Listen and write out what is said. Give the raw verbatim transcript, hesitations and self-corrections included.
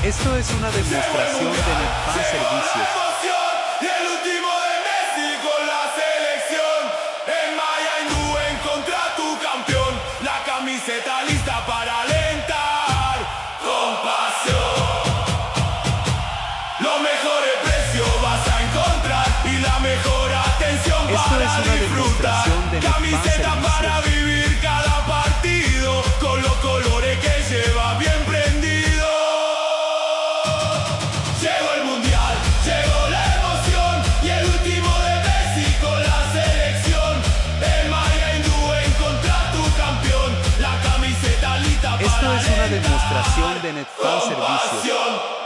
Esto es una demostración de Netfan Servicios. Y el último de Messi con la selección. En Maya Hindú en contra tu campeón. La camiseta lista para alentar con pasión. Los mejores precios vas a encontrar y la mejor atención Esto para es una disfrutar. demostración de Netfan Camiseta Servicios. para vivir cada partido con los colores que lleva bien prendido. Llegó el mundial, llegó la emoción y el último de Messi con la selección. En Maya Hindú en contra tu campeón. La camiseta lista para Esto es una alentar demostración de Netfan con Servicios. pasión.